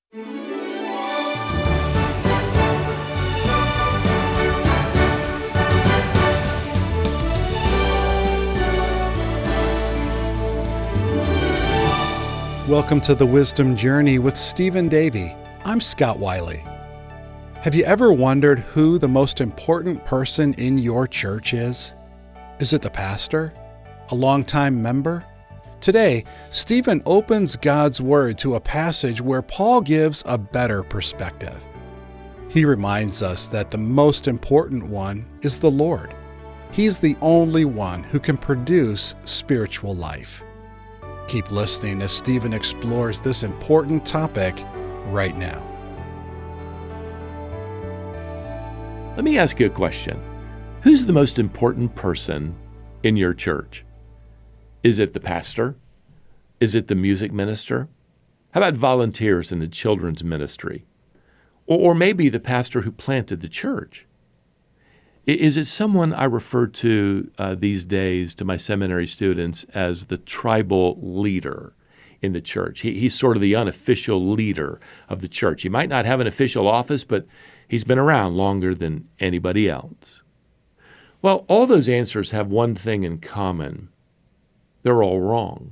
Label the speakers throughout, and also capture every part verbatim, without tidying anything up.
Speaker 1: Welcome to the Wisdom Journey with Stephen Davey. I'm Scott Wiley. Have you ever wondered who the most important person in your church is? Is it the pastor? A longtime member? Today, Stephen opens God's Word to a passage where Paul gives a better perspective. He reminds us that the most important one is the Lord. He's the only one who can produce spiritual life. Keep listening as Stephen explores this important topic right now.
Speaker 2: Let me ask you a question. Who's the most important person in your church? Is it the pastor? Is it the music minister? How about volunteers in the children's ministry? Or, or maybe the pastor who planted the church? Is it someone I refer to uh, these days to my seminary students as the tribal leader in the church? He, he's sort of the unofficial leader of the church. He might not have an official office, but he's been around longer than anybody else. Well, all those answers have one thing in common. They're all wrong.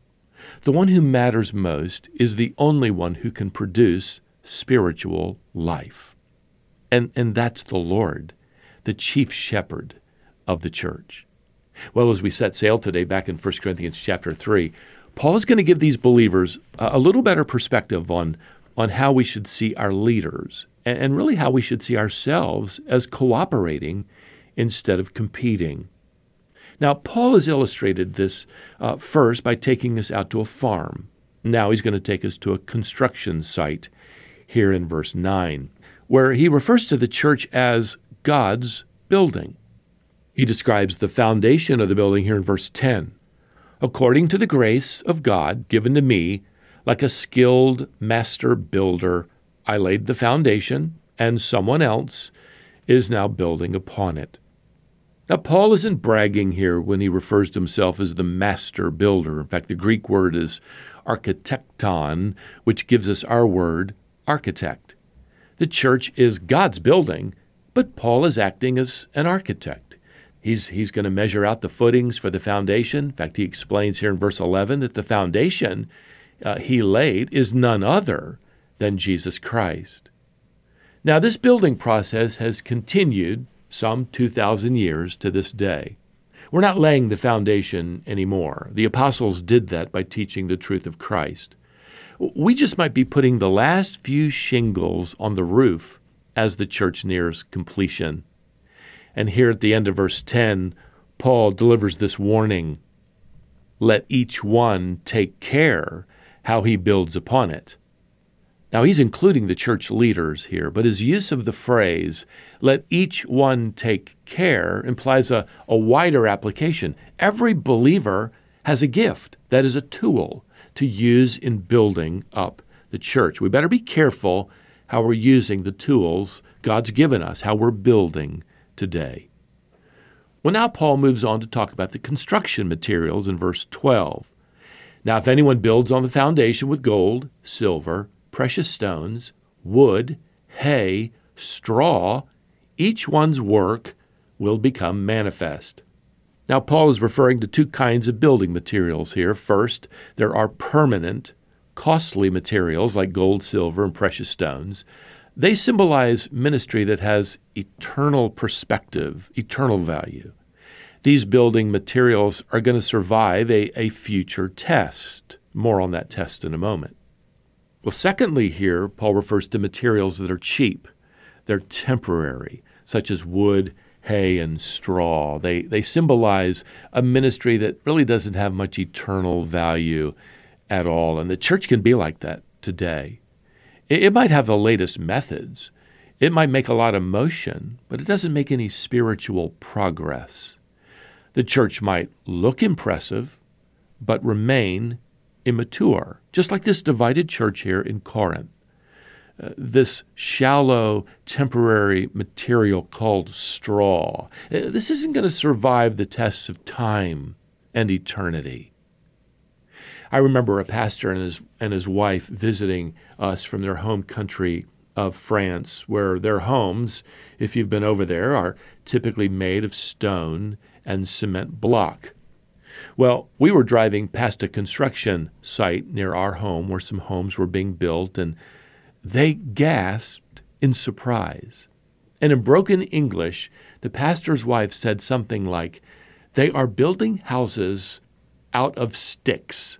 Speaker 2: The one who matters most is the only one who can produce spiritual life. And, and that's the Lord, the chief shepherd of the church. Well, as we set sail today back in First Corinthians chapter three, Paul is going to give these believers a little better perspective on, on how we should see our leaders and, and really how we should see ourselves as cooperating instead of competing. Now, Paul has illustrated this uh, first by taking us out to a farm. Now he's going to take us to a construction site here in verse nine, where he refers to the church as God's building. He describes the foundation of the building here in verse ten. According to the grace of God given to me, like a skilled master builder, I laid the foundation, and someone else is now building upon it. Now, Paul isn't bragging here when he refers to himself as the master builder. In fact, the Greek word is architekton, which gives us our word architect. The church is God's building, but Paul is acting as an architect. He's, he's going to measure out the footings for the foundation. In fact, he explains here in verse eleven that the foundation uh, he laid is none other than Jesus Christ. Now, this building process has continued some two thousand years to this day. We're not laying the foundation anymore. The apostles did that by teaching the truth of Christ. We just might be putting the last few shingles on the roof as the church nears completion. And here at the end of verse ten, Paul delivers this warning. Let each one take care how he builds upon it. Now, he's including the church leaders here, but his use of the phrase, let each one take care, implies a, a wider application. Every believer has a gift that is a tool to use in building up the church. We better be careful how we're using the tools God's given us, how we're building today. Well, now Paul moves on to talk about the construction materials in verse twelve. Now, if anyone builds on the foundation with gold, silver, precious stones, wood, hay, straw, each one's work will become manifest. Now, Paul is referring to two kinds of building materials here. First, there are permanent, costly materials like gold, silver, and precious stones. They symbolize ministry that has eternal perspective, eternal value. These building materials are going to survive a, a future test. More on that test in a moment. Well, secondly here, Paul refers to materials that are cheap. They're temporary, such as wood, hay, and straw. They, they symbolize a ministry that really doesn't have much eternal value at all. And the church can be like that today. It, it might have the latest methods. It might make a lot of motion, but it doesn't make any spiritual progress. The church might look impressive, but remain immature, just like this divided church here in Corinth. Uh, this shallow, temporary material called straw. Uh, this isn't going to survive the tests of time and eternity. I remember a pastor and his and his wife visiting us from their home country of France, where their homes, if you've been over there, are typically made of stone and cement block. Well, we were driving past a construction site near our home where some homes were being built, and they gasped in surprise. And in broken English, the pastor's wife said something like, "They are building houses out of sticks."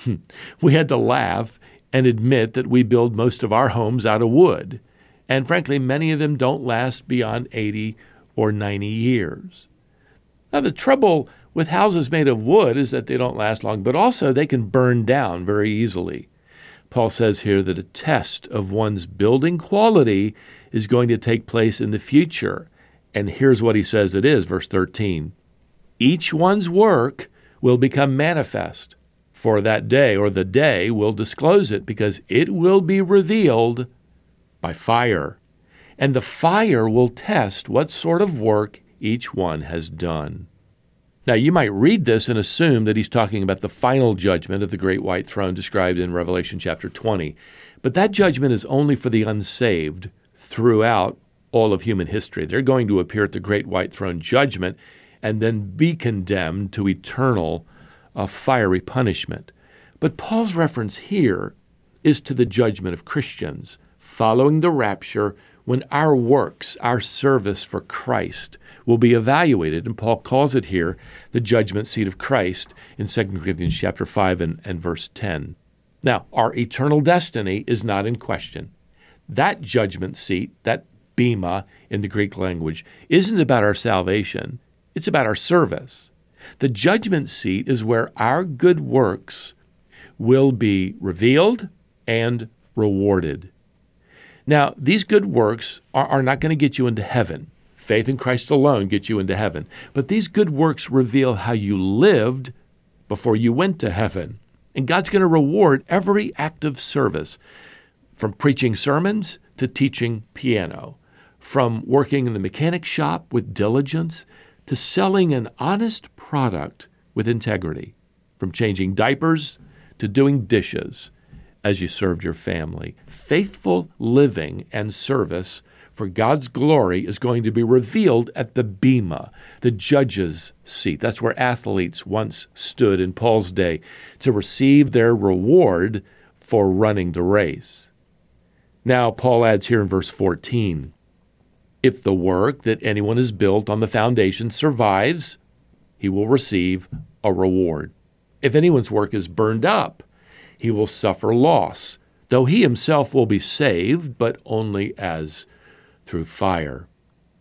Speaker 2: We had to laugh and admit that we build most of our homes out of wood. And frankly, many of them don't last beyond eighty or ninety years. Now, the trouble with houses made of wood is that they don't last long, but also they can burn down very easily. Paul says here that a test of one's building quality is going to take place in the future. And here's what he says it is, verse thirteen. Each one's work will become manifest, for that day or the day will disclose it, because it will be revealed by fire. And the fire will test what sort of work each one has done. Now, you might read this and assume that he's talking about the final judgment of the great white throne described in Revelation chapter twenty. But that judgment is only for the unsaved throughout all of human history. They're going to appear at the great white throne judgment and then be condemned to eternal uh, fiery punishment. But Paul's reference here is to the judgment of Christians following the rapture, when our works, our service for Christ, will be evaluated. And Paul calls it here the judgment seat of Christ in Second Corinthians chapter five and, and verse ten. Now, our eternal destiny is not in question. That judgment seat, that bema in the Greek language, isn't about our salvation. It's about our service. The judgment seat is where our good works will be revealed and rewarded. Now, these good works are, are not going to get you into heaven. Faith in Christ alone gets you into heaven. But these good works reveal how you lived before you went to heaven. And God's going to reward every act of service, from preaching sermons to teaching piano, from working in the mechanic shop with diligence to selling an honest product with integrity, from changing diapers to doing dishes as you served your family. Faithful living and service for God's glory is going to be revealed at the bema, the judge's seat. That's where athletes once stood in Paul's day to receive their reward for running the race. Now, Paul adds here in verse fourteen, if the work that anyone has built on the foundation survives, he will receive a reward. If anyone's work is burned up, he will suffer loss, though he himself will be saved, but only as through fire.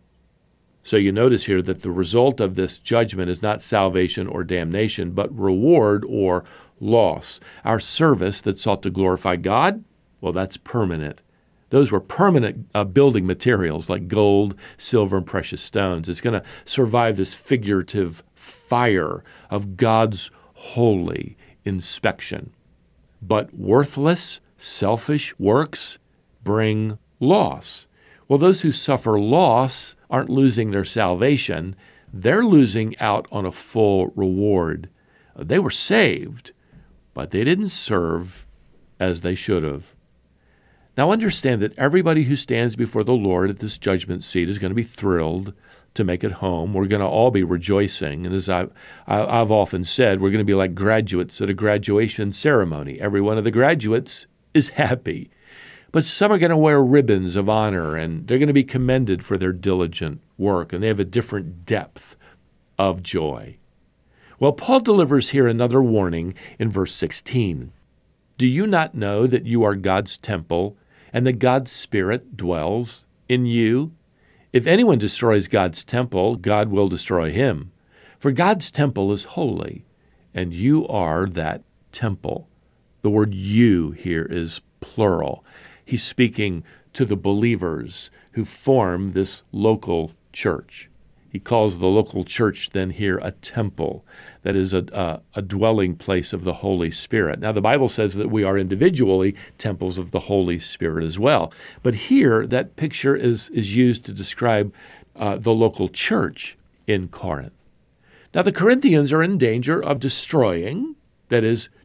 Speaker 2: So you notice here that the result of this judgment is not salvation or damnation, but reward or loss. Our service that sought to glorify God, well, that's permanent. Those were permanent uh, building materials like gold, silver, and precious stones. It's going to survive this figurative fire of God's holy inspection. But worthless, selfish works bring loss. Well, those who suffer loss aren't losing their salvation. They're losing out on a full reward. They were saved, but they didn't serve as they should have. Now understand that everybody who stands before the Lord at this judgment seat is going to be thrilled to make it home. We're going to all be rejoicing. And as I've, I've often said, we're going to be like graduates at a graduation ceremony. Every one of the graduates is happy. But some are going to wear ribbons of honor, and they're going to be commended for their diligent work, and they have a different depth of joy. Well, Paul delivers here another warning in verse sixteen. Do you not know that you are God's temple, and that God's Spirit dwells in you? If anyone destroys God's temple, God will destroy him. For God's temple is holy, and you are that temple. The word you here is plural. He's speaking to the believers who form this local church. He calls the local church then here a temple, that is a, a, a dwelling place of the Holy Spirit. Now, the Bible says that we are individually temples of the Holy Spirit as well. But here, that picture is, is used to describe uh, the local church in Corinth. Now, the Corinthians are in danger of destroying, that is,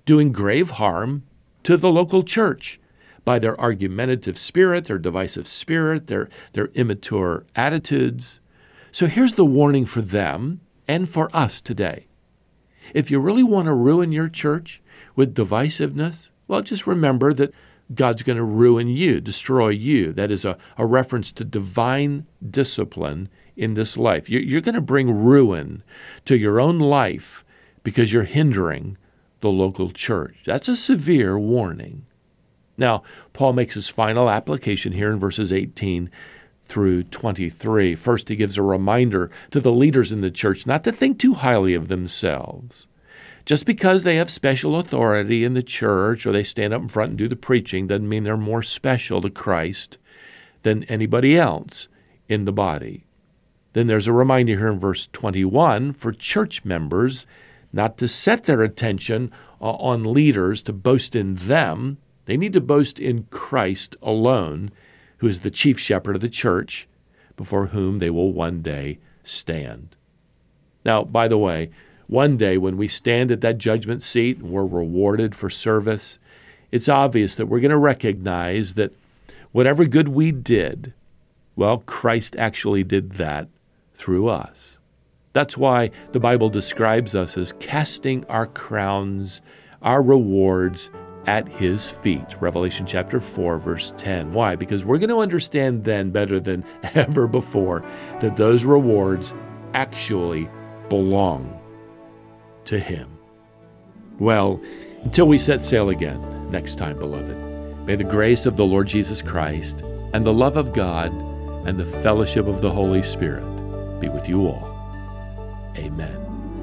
Speaker 2: doing grave harm to the local church by their argumentative spirit, their divisive spirit, their, their immature attitudes. So here's the warning for them and for us today. If you really want to ruin your church with divisiveness, well, just remember that God's going to ruin you, destroy you. That is a, a reference to divine discipline in this life. You're, you're going to bring ruin to your own life because you're hindering the local church. That's a severe warning. Now, Paul makes his final application here in verses eighteen through twenty-three. First, he gives a reminder to the leaders in the church not to think too highly of themselves. Just because they have special authority in the church or they stand up in front and do the preaching doesn't mean they're more special to Christ than anybody else in the body. Then there's a reminder here in verse twenty-one for church members not to set their attention on leaders to boast in them. They need to boast in Christ alone, who is the chief shepherd of the church, before whom they will one day stand. Now, by the way, one day when we stand at that judgment seat and we're rewarded for service, it's obvious that we're going to recognize that whatever good we did, well, Christ actually did that through us. That's why the Bible describes us as casting our crowns, our rewards, at his feet. Revelation chapter four, verse ten. Why? Because we're going to understand then better than ever before that those rewards actually belong to him. Well, until we set sail again next time, beloved, may the grace of the Lord Jesus Christ and the love of God and the fellowship of the Holy Spirit be with you all. Amen.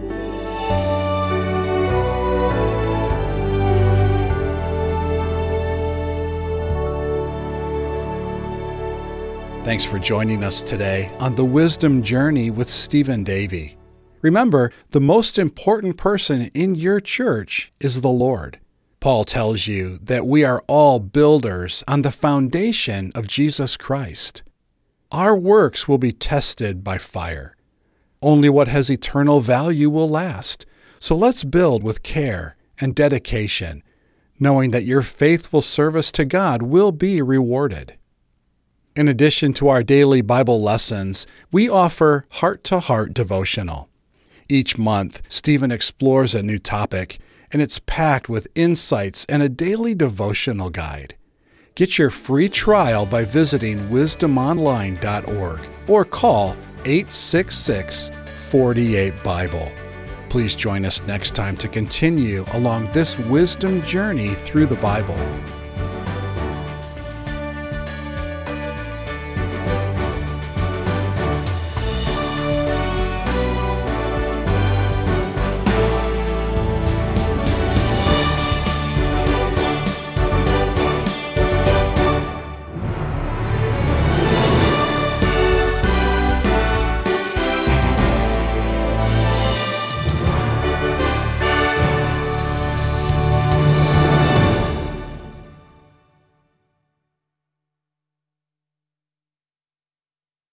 Speaker 1: Thanks for joining us today on the Wisdom Journey with Stephen Davey. Remember, the most important person in your church is the Lord. Paul tells you that we are all builders on the foundation of Jesus Christ. Our works will be tested by fire. Only what has eternal value will last. So let's build with care and dedication, knowing that your faithful service to God will be rewarded. In addition to our daily Bible lessons, we offer Heart-to-Heart Devotional. Each month, Stephen explores a new topic, and it's packed with insights and a daily devotional guide. Get your free trial by visiting wisdom online dot org or call eight six six, four eight, Bible. Please join us next time to continue along this wisdom journey through the Bible.